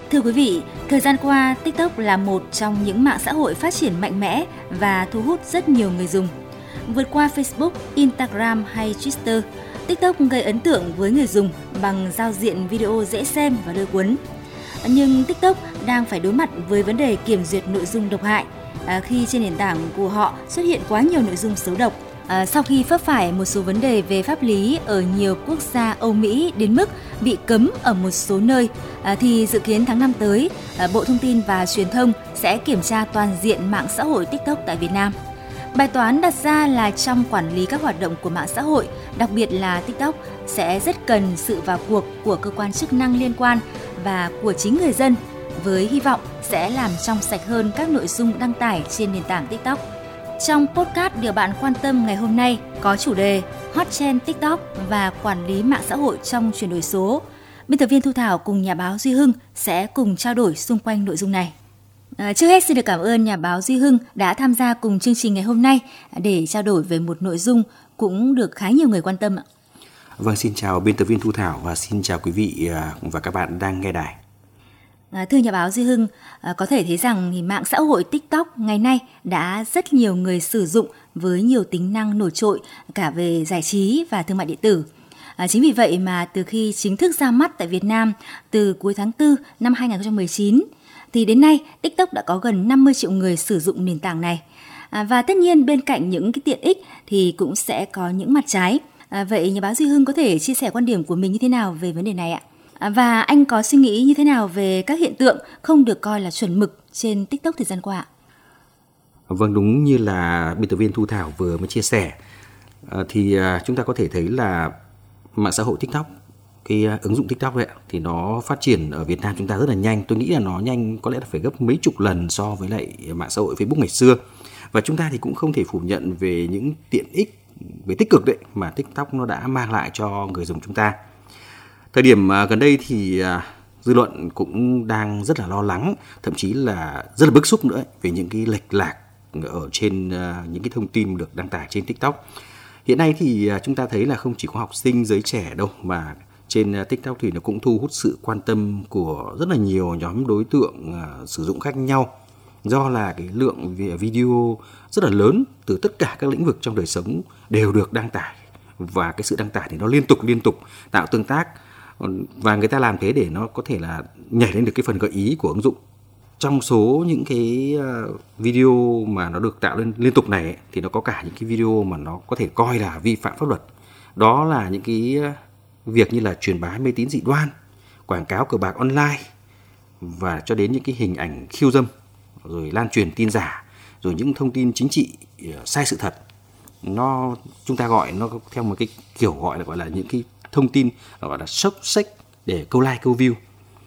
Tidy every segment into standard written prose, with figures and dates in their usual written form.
Thưa quý vị, thời gian qua, TikTok là một trong những mạng xã hội phát triển mạnh mẽ và thu hút rất nhiều người dùng. Vượt qua Facebook, Instagram hay Twitter, TikTok gây ấn tượng với người dùng bằng giao diện video dễ xem và lôi cuốn. Nhưng TikTok đang phải đối mặt với vấn đề kiểm duyệt nội dung độc hại khi trên nền tảng của họ xuất hiện quá nhiều nội dung xấu độc. Sau khi vấp phải một số vấn đề về pháp lý ở nhiều quốc gia Âu Mỹ đến mức bị cấm ở một số nơi, thì dự kiến tháng 5 tới, Bộ Thông tin và Truyền thông sẽ kiểm tra toàn diện mạng xã hội TikTok tại Việt Nam. Bài toán đặt ra là trong quản lý các hoạt động của mạng xã hội, đặc biệt là TikTok, sẽ rất cần sự vào cuộc của cơ quan chức năng liên quan và của chính người dân, với hy vọng sẽ làm trong sạch hơn các nội dung đăng tải trên nền tảng TikTok. Trong podcast Điều bạn quan tâm ngày hôm nay có chủ đề Hot Trend TikTok và quản lý mạng xã hội trong chuyển đổi số. Biên tập viên Thu Thảo cùng nhà báo Duy Hưng sẽ cùng trao đổi xung quanh nội dung này. Trước hết xin được cảm ơn nhà báo Duy Hưng đã tham gia cùng chương trình ngày hôm nay để trao đổi về một nội dung cũng được khá nhiều người quan tâm. Vâng, xin chào biên tập viên Thu Thảo và xin chào quý vị và các bạn đang nghe đài. Thưa nhà báo Duy Hưng, có thể thấy rằng thì mạng xã hội TikTok ngày nay đã rất nhiều người sử dụng với nhiều tính năng nổi trội cả về giải trí và thương mại điện tử. Chính vì vậy mà từ khi chính thức ra mắt tại Việt Nam từ cuối tháng 4 năm 2019, thì đến nay TikTok đã có gần 50 triệu người sử dụng nền tảng này. Và tất nhiên bên cạnh những cái tiện ích thì cũng sẽ có những mặt trái. Vậy nhà báo Duy Hưng có thể chia sẻ quan điểm của mình như thế nào về vấn đề này ạ? Và anh có suy nghĩ như thế nào về các hiện tượng không được coi là chuẩn mực trên TikTok thời gian qua? Vâng, đúng như là biên tập viên Thu Thảo vừa mới chia sẻ, thì chúng ta có thể thấy là mạng xã hội TikTok, cái ứng dụng TikTok ấy, thì nó phát triển ở Việt Nam chúng ta rất là nhanh. Tôi nghĩ là nó nhanh có lẽ là phải gấp mấy chục lần so với lại mạng xã hội Facebook ngày xưa. Và chúng ta thì cũng không thể phủ nhận về những tiện ích về tích cực đấy mà TikTok nó đã mang lại cho người dùng chúng ta. Thời điểm gần đây thì dư luận cũng đang rất là lo lắng, thậm chí là rất là bức xúc nữa về những cái lệch lạc ở trên những cái thông tin được đăng tải trên TikTok. Hiện nay thì chúng ta thấy là không chỉ có học sinh, giới trẻ đâu, mà trên TikTok thì nó cũng thu hút sự quan tâm của rất là nhiều nhóm đối tượng sử dụng khác nhau. Do là cái lượng video rất là lớn từ tất cả các lĩnh vực trong đời sống đều được đăng tải. Và cái sự đăng tải thì nó liên tục tạo tương tác. Và người ta làm thế để nó có thể là nhảy lên được cái phần gợi ý của ứng dụng. Trong số những cái video mà nó được tạo lên liên tục này ấy, thì nó có cả những cái video mà nó có thể coi là vi phạm pháp luật. Đó là những cái việc như là truyền bá mê tín dị đoan, quảng cáo cờ bạc online và cho đến những cái hình ảnh khiêu dâm, rồi lan truyền tin giả, rồi những thông tin chính trị sai sự thật. Chúng ta gọi nó theo một cái kiểu gọi là những cái thông tin gọi là sốc xếch để câu like câu view.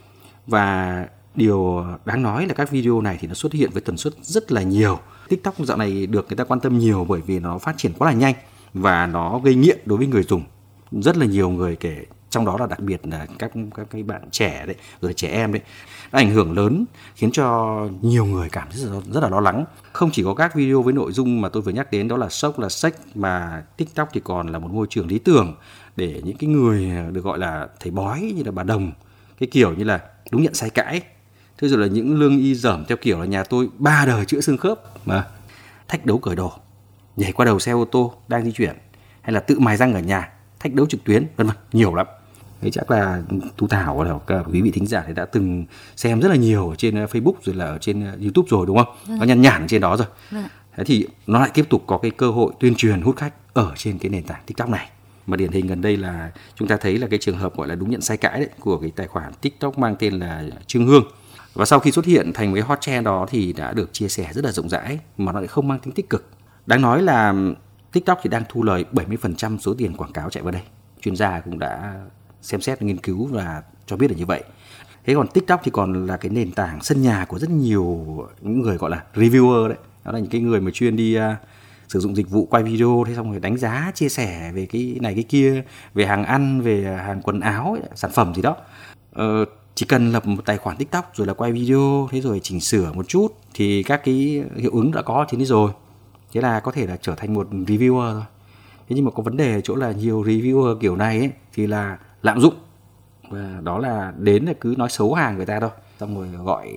Và điều đáng nói là các video này thì nó xuất hiện với tần suất rất là nhiều. TikTok dạo này được người ta quan tâm nhiều bởi vì nó phát triển quá là nhanh và nó gây nghiện đối với người dùng. Rất là nhiều người, kể trong đó là đặc biệt là các cái bạn trẻ đấy, rồi trẻ em đấy, nó ảnh hưởng lớn khiến cho nhiều người cảm thấy rất là lo lắng. Không chỉ có các video với nội dung mà tôi vừa nhắc đến đó là sốc, là sex, mà TikTok thì còn là một môi trường lý tưởng để những cái người được gọi là thầy bói như là bà Đồng, cái kiểu như là đúng nhận sai cãi. Thế rồi là những lương y dởm theo kiểu là nhà tôi 3 đời chữa xương khớp, mà thách đấu cởi đồ, nhảy qua đầu xe ô tô đang di chuyển, hay là tự mài răng ở nhà, thách đấu trực tuyến, vân vân, nhiều lắm. Thế chắc là Thu Thảo và các quý vị thính giả thì đã từng xem rất là nhiều ở trên Facebook rồi là ở trên YouTube rồi, đúng không? Nó nhàn nhản ở trên đó rồi. Thế thì nó lại tiếp tục có cái cơ hội tuyên truyền hút khách ở trên cái nền tảng TikTok này. Mà điển hình gần đây là chúng ta thấy là cái trường hợp gọi là đúng nhận sai cãi đấy của cái tài khoản TikTok mang tên là Trương Hương. Và sau khi xuất hiện thành cái hot trend đó thì đã được chia sẻ rất là rộng rãi mà nó lại không mang tính tích cực. Đáng nói là TikTok thì đang thu lời 70% số tiền quảng cáo chạy vào đây. Chuyên gia cũng đã xem xét nghiên cứu và cho biết là như vậy. Thế còn TikTok thì còn là cái nền tảng sân nhà của rất nhiều những người gọi là reviewer đấy. Đó là những cái người mà chuyên đi sử dụng dịch vụ quay video, thế xong rồi đánh giá, chia sẻ về cái này cái kia, về hàng ăn, về hàng quần áo, sản phẩm gì đó. Chỉ cần lập một tài khoản TikTok rồi là quay video, thế rồi chỉnh sửa một chút thì các cái hiệu ứng đã có trên đấy rồi. Thế là có thể là trở thành một reviewer thôi. Thế nhưng mà có vấn đề ở chỗ là nhiều reviewer kiểu này ấy, thì là lạm dụng. Và đó là đến là cứ nói xấu hàng người ta thôi. xong rồi gọi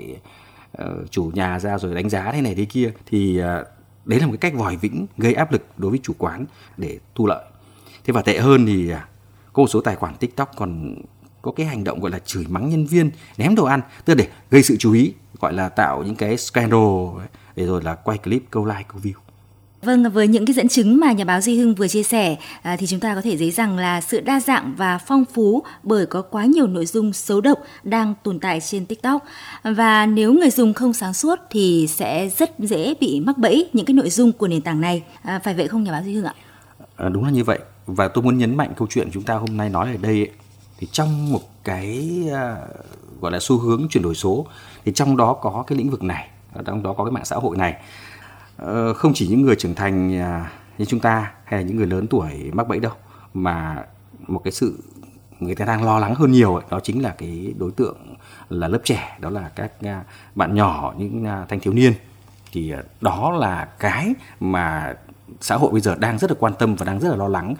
chủ nhà ra rồi đánh giá thế này thế kia, thì đấy là một cái cách vòi vĩnh gây áp lực đối với chủ quán để thu lợi. Thế và tệ hơn thì có một số tài khoản TikTok còn có cái hành động gọi là chửi mắng nhân viên, ném đồ ăn, tức là để gây sự chú ý, gọi là tạo những cái scandal để rồi là quay clip câu like câu view. Vâng, với những cái dẫn chứng mà nhà báo Duy Hưng vừa chia sẻ thì chúng ta có thể thấy rằng là sự đa dạng và phong phú bởi có quá nhiều nội dung xấu độc đang tồn tại trên TikTok. Và nếu người dùng không sáng suốt thì sẽ rất dễ bị mắc bẫy những cái nội dung của nền tảng này. Phải vậy không nhà báo Duy Hưng ạ? Đúng là như vậy. Và tôi muốn nhấn mạnh câu chuyện chúng ta hôm nay nói ở đây ấy, thì trong một cái gọi là xu hướng chuyển đổi số, thì trong đó có cái lĩnh vực này, trong đó có cái mạng xã hội này. Không chỉ những người trưởng thành như chúng ta hay là những người lớn tuổi mắc bẫy đâu, mà một cái sự người ta đang lo lắng hơn nhiều ấy, đó chính là cái đối tượng là lớp trẻ, đó là các bạn nhỏ, những thanh thiếu niên. Thì đó là cái mà xã hội bây giờ đang rất là quan tâm và đang rất là lo lắng.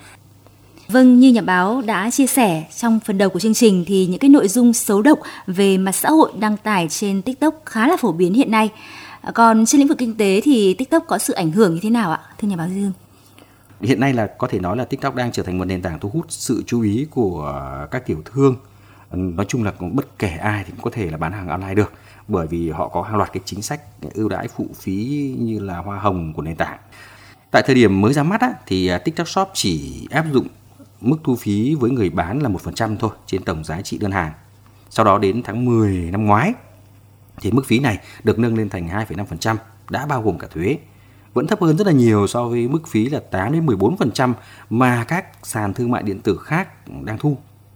Vâng, như nhà báo đã chia sẻ trong phần đầu của chương trình thì những cái nội dung xấu độc về mặt xã hội đăng tải trên TikTok khá là phổ biến hiện nay. Còn trên lĩnh vực kinh tế thì TikTok có sự ảnh hưởng như thế nào ạ, thưa nhà báo Duy Hưng? Hiện nay là có thể nói là TikTok đang trở thành một nền tảng thu hút sự chú ý của các tiểu thương. Nói chung là bất kể ai thì cũng có thể là bán hàng online được, bởi vì họ có hàng loạt cái chính sách ưu đãi phụ phí như là hoa hồng của nền tảng. Tại thời điểm mới ra mắt thì TikTok Shop chỉ áp dụng mức thu phí với người bán là 1% thôi trên tổng giá trị đơn hàng. Sau đó đến tháng 10 năm ngoái thì mức phí này được nâng lên thành 2,5%, đã bao gồm cả thuế. Vẫn thấp hơn rất là nhiều so với mức phí là 8 đến 14% mà các sàn thương mại điện tử khác đang thu.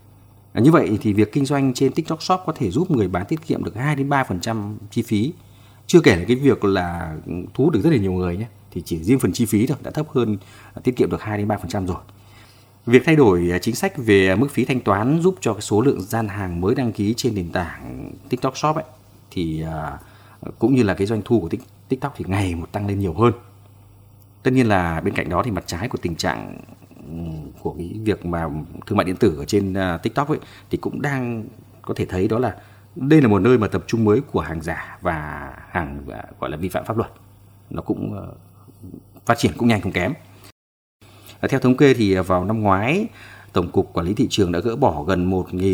Như vậy thì việc kinh doanh trên TikTok Shop có thể giúp người bán tiết kiệm được 2 đến 3% chi phí. Chưa kể là cái việc là thu hút được rất là nhiều người nhé, thì chỉ riêng phần chi phí thôi đã thấp hơn, tiết kiệm được 2 đến 3% rồi. Việc thay đổi chính sách về mức phí thanh toán giúp cho cái số lượng gian hàng mới đăng ký trên nền tảng TikTok Shop ấy, thì cũng như là cái doanh thu của TikTok thì ngày một tăng lên nhiều hơn. Tất nhiên là bên cạnh đó thì mặt trái của tình trạng của cái việc mà thương mại điện tử ở trên TikTok ấy, thì cũng đang có thể thấy đó là đây là một nơi mà tập trung mới của hàng giả và hàng gọi là vi phạm pháp luật. Nó cũng phát triển cũng nhanh không kém. Theo thống kê thì vào năm ngoái, Tổng cục Quản lý Thị trường đã gỡ bỏ gần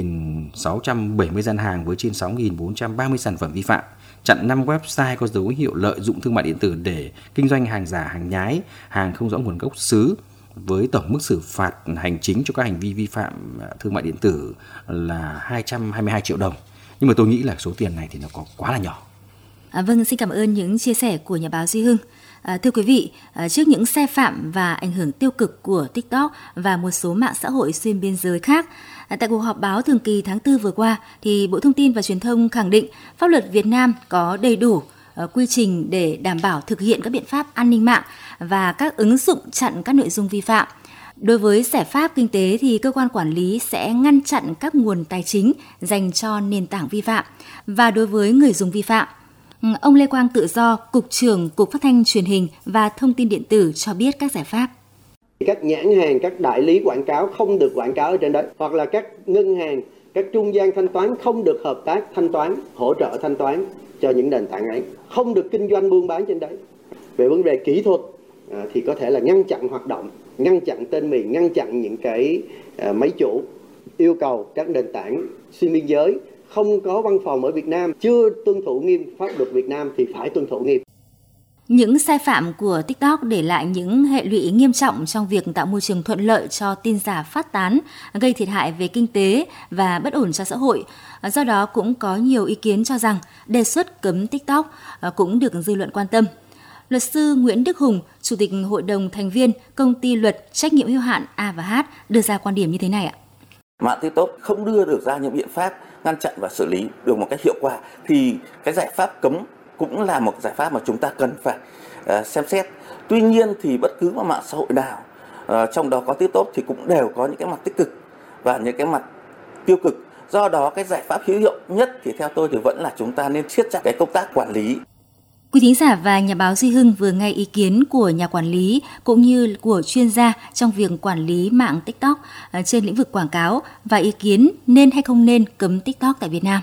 1.670 gian hàng với trên 6.430 sản phẩm vi phạm, chặn 5 website có dấu hiệu lợi dụng thương mại điện tử để kinh doanh hàng giả, hàng nhái, hàng không rõ nguồn gốc xứ, với tổng mức xử phạt hành chính cho các hành vi vi phạm thương mại điện tử là 222 triệu đồng. Nhưng mà tôi nghĩ là số tiền này thì nó có quá là nhỏ. Vâng, xin cảm ơn những chia sẻ của nhà báo Duy Hưng. Thưa quý vị, trước những sai phạm và ảnh hưởng tiêu cực của TikTok và một số mạng xã hội xuyên biên giới khác, tại cuộc họp báo thường kỳ tháng 4 vừa qua, thì Bộ Thông tin và Truyền thông khẳng định pháp luật Việt Nam có đầy đủ quy trình để đảm bảo thực hiện các biện pháp an ninh mạng và các ứng dụng chặn các nội dung vi phạm. Đối với giải pháp kinh tế thì cơ quan quản lý sẽ ngăn chặn các nguồn tài chính dành cho nền tảng vi phạm, và đối với người dùng vi phạm, ông Lê Quang Tự Do, Cục trưởng Cục Phát thanh Truyền hình và Thông tin điện tử cho biết các giải pháp. Các nhãn hàng, các đại lý quảng cáo không được quảng cáo ở trên đấy, hoặc là các ngân hàng, các trung gian thanh toán không được hợp tác thanh toán, hỗ trợ thanh toán cho những nền tảng ấy, không được kinh doanh buôn bán trên đấy. Về vấn đề kỹ thuật thì có thể là ngăn chặn hoạt động, ngăn chặn tên miền, ngăn chặn những cái máy chủ, yêu cầu các nền tảng xuyên biên giới không có văn phòng ở Việt Nam, chưa tuân thủ nghiêm pháp luật Việt Nam thì phải tuân thủ nghiêm. Những sai phạm của TikTok để lại những hệ lụy nghiêm trọng trong việc tạo môi trường thuận lợi cho tin giả phát tán, gây thiệt hại về kinh tế và bất ổn cho xã hội. Do đó cũng có nhiều ý kiến cho rằng đề xuất cấm TikTok cũng được dư luận quan tâm. Luật sư Nguyễn Đức Hùng, Chủ tịch Hội đồng thành viên Công ty Luật Trách nhiệm hữu hạn A&H đưa ra quan điểm như thế này ạ. Mạng TikTok không đưa được ra những biện pháp ngăn chặn và xử lý được một cách hiệu quả thì cái giải pháp cấm cũng là một giải pháp mà chúng ta cần phải xem xét. Tuy nhiên thì bất cứ một mạng xã hội nào trong đó có TikTok thì cũng đều có những cái mặt tích cực và những cái mặt tiêu cực. Do đó cái giải pháp hữu hiệu nhất thì theo tôi thì vẫn là chúng ta nên siết chặt cái công tác quản lý. Quý thính giả và nhà báo Duy Hưng vừa nghe ý kiến của nhà quản lý cũng như của chuyên gia trong việc quản lý mạng TikTok trên lĩnh vực quảng cáo và ý kiến nên hay không nên cấm TikTok tại Việt Nam.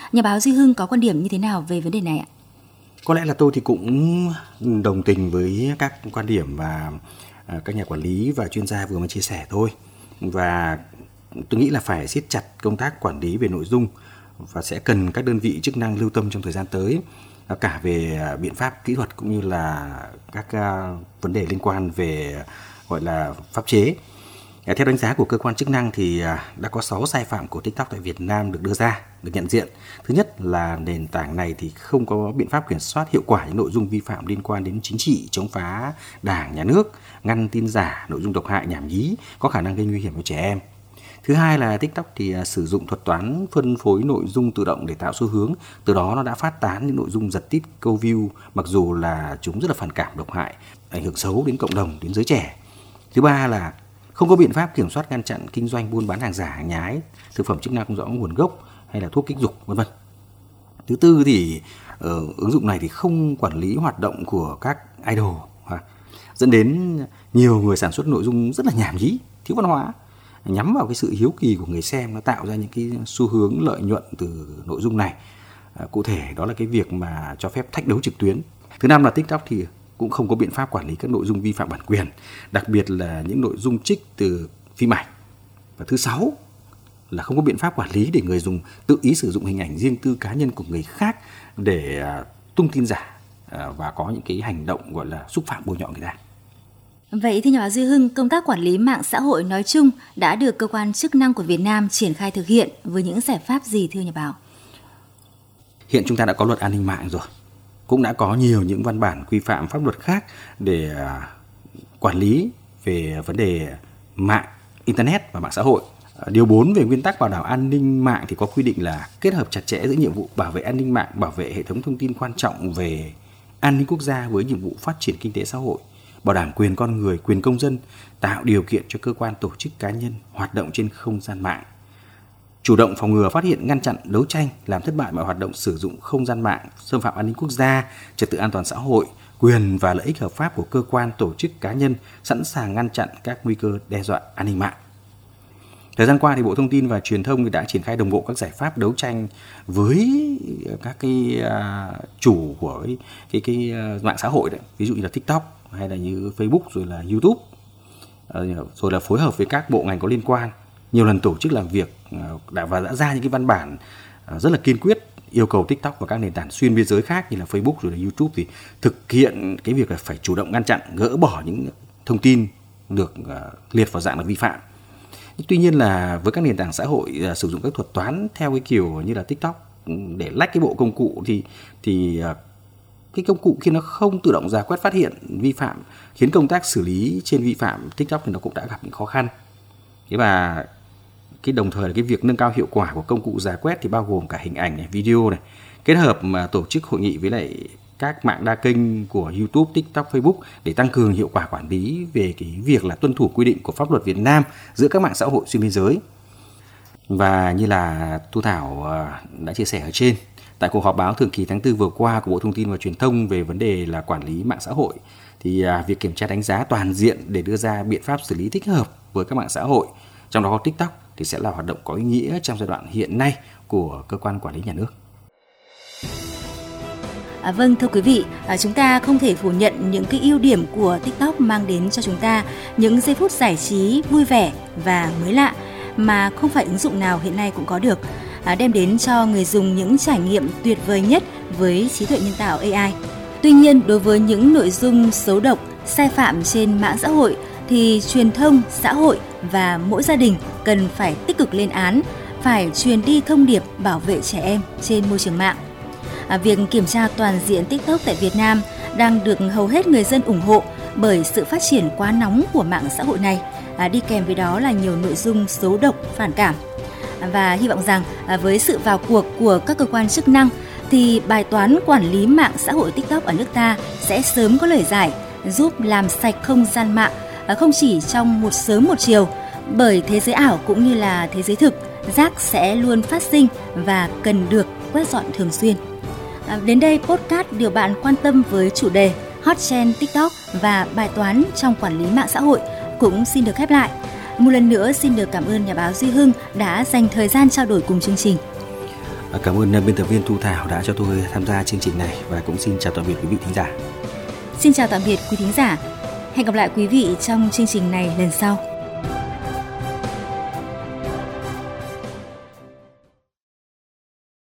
Nhà báo Duy Hưng có quan điểm như thế nào về vấn đề này ạ? Có lẽ là tôi thì cũng đồng tình với các quan điểm và các nhà quản lý và chuyên gia vừa mới chia sẻ thôi. Và tôi nghĩ là phải siết chặt công tác quản lý về nội dung và sẽ cần các đơn vị chức năng lưu tâm trong thời gian tới, cả về biện pháp kỹ thuật cũng như là các vấn đề liên quan về gọi là pháp chế. Theo đánh giá của cơ quan chức năng thì đã có 6 sai phạm của TikTok tại Việt Nam được đưa ra, được nhận diện. Thứ nhất là nền tảng này thì không có biện pháp kiểm soát hiệu quả những nội dung vi phạm liên quan đến chính trị, chống phá Đảng, Nhà nước, ngăn tin giả, nội dung độc hại, nhảm nhí, có khả năng gây nguy hiểm cho trẻ em. Thứ hai là TikTok thì sử dụng thuật toán phân phối nội dung tự động để tạo xu hướng, từ đó nó đã phát tán những nội dung giật tít, câu view, mặc dù là chúng rất là phản cảm, độc hại, ảnh hưởng xấu đến cộng đồng, đến giới trẻ. Thứ ba là không có biện pháp kiểm soát ngăn chặn kinh doanh buôn bán hàng giả, hàng nhái, thực phẩm chức năng không rõ nguồn gốc hay là thuốc kích dục, v.v. Thứ tư thì ứng dụng này thì không quản lý hoạt động của các idol, dẫn đến nhiều người sản xuất nội dung rất là nhảm nhí, thiếu văn hóa, nhắm vào cái sự hiếu kỳ của người xem, nó tạo ra những cái xu hướng lợi nhuận từ nội dung này. Cụ thể đó là cái việc mà cho phép thách đấu trực tuyến. Thứ năm là TikTok thì cũng không có biện pháp quản lý các nội dung vi phạm bản quyền, đặc biệt là những nội dung trích từ phim ảnh. Và thứ sáu là không có biện pháp quản lý để người dùng tự ý sử dụng hình ảnh riêng tư cá nhân của người khác để tung tin giả và có những cái hành động gọi là xúc phạm bôi nhọ người ta. Vậy thì nhà báo Duy Hưng, công tác quản lý mạng xã hội nói chung đã được cơ quan chức năng của Việt Nam triển khai thực hiện với những giải pháp gì thưa nhà báo? Hiện chúng ta đã có luật an ninh mạng rồi, cũng đã có nhiều những văn bản quy phạm pháp luật khác để quản lý về vấn đề mạng, internet và mạng xã hội. Điều 4 về nguyên tắc bảo đảm an ninh mạng thì có quy định là kết hợp chặt chẽ giữa nhiệm vụ bảo vệ an ninh mạng, bảo vệ hệ thống thông tin quan trọng về an ninh quốc gia với nhiệm vụ phát triển kinh tế xã hội, bảo đảm quyền con người, quyền công dân, tạo điều kiện cho cơ quan, tổ chức, cá nhân hoạt động trên không gian mạng. Chủ động phòng ngừa, phát hiện, ngăn chặn, đấu tranh, làm thất bại mọi hoạt động sử dụng không gian mạng, xâm phạm an ninh quốc gia, trật tự an toàn xã hội, quyền và lợi ích hợp pháp của cơ quan, tổ chức, cá nhân, sẵn sàng ngăn chặn các nguy cơ đe dọa an ninh mạng. Thời gian qua thì Bộ Thông tin và Truyền thông đã triển khai đồng bộ các giải pháp đấu tranh với các cái chủ của cái mạng xã hội đấy, ví dụ như là TikTok hay là như Facebook rồi là YouTube, rồi là phối hợp với các bộ ngành có liên quan, nhiều lần tổ chức làm việc và đã ra những cái văn bản rất là kiên quyết yêu cầu TikTok và các nền tảng xuyên biên giới khác như là Facebook rồi là YouTube thì thực hiện cái việc là phải chủ động ngăn chặn, gỡ bỏ những thông tin được liệt vào dạng là vi phạm. Tuy nhiên là với các nền tảng xã hội sử dụng các thuật toán theo cái kiểu như là TikTok để lách cái bộ công cụ thì cái công cụ khi nó không tự động rà quét phát hiện vi phạm khiến công tác xử lý trên vi phạm TikTok thì nó cũng đã gặp những khó khăn. Thế và cái đồng thời là cái việc nâng cao hiệu quả của công cụ rà quét thì bao gồm cả hình ảnh này, video này, kết hợp mà tổ chức hội nghị với lại các mạng đa kênh của YouTube, TikTok, Facebook để tăng cường hiệu quả quản lý về cái việc là tuân thủ quy định của pháp luật Việt Nam giữa các mạng xã hội xuyên biên giới. Và như là Thu Thảo đã chia sẻ ở trên, tại cuộc họp báo thường kỳ tháng 4 vừa qua của Bộ Thông tin và Truyền thông về vấn đề là quản lý mạng xã hội thì việc kiểm tra đánh giá toàn diện để đưa ra biện pháp xử lý thích hợp với các mạng xã hội, trong đó TikTok thì sẽ là hoạt động có ý nghĩa trong giai đoạn hiện nay của cơ quan quản lý nhà nước. Vâng, thưa quý vị, chúng ta không thể phủ nhận những cái ưu điểm của TikTok mang đến cho chúng ta những giây phút giải trí vui vẻ và mới lạ mà không phải ứng dụng nào hiện nay cũng có được, đem đến cho người dùng những trải nghiệm tuyệt vời nhất với trí tuệ nhân tạo AI. Tuy nhiên, đối với những nội dung xấu độc, sai phạm trên mạng xã hội thì truyền thông, xã hội và mỗi gia đình cần phải tích cực lên án, phải truyền đi thông điệp bảo vệ trẻ em trên môi trường mạng. Việc kiểm tra toàn diện TikTok tại Việt Nam đang được hầu hết người dân ủng hộ bởi sự phát triển quá nóng của mạng xã hội này, đi kèm với đó là nhiều nội dung xấu độc, phản cảm. Và hy vọng rằng với sự vào cuộc của các cơ quan chức năng thì bài toán quản lý mạng xã hội TikTok ở nước ta sẽ sớm có lời giải, giúp làm sạch không gian mạng, không chỉ trong một sớm một chiều, bởi thế giới ảo cũng như là thế giới thực, rác sẽ luôn phát sinh và cần được quét dọn thường xuyên. Đến đây, podcast điều bạn quan tâm với chủ đề Hot Trend TikTok và bài toán trong quản lý mạng xã hội cũng xin được khép lại. Một lần nữa xin được cảm ơn nhà báo Duy Hưng đã dành thời gian trao đổi cùng chương trình. Cảm ơn biên tập viên Thu Thảo đã cho tôi tham gia chương trình này và cũng xin chào tạm biệt quý vị thính giả. Xin chào tạm biệt quý thính giả. Hẹn gặp lại quý vị trong chương trình này lần sau.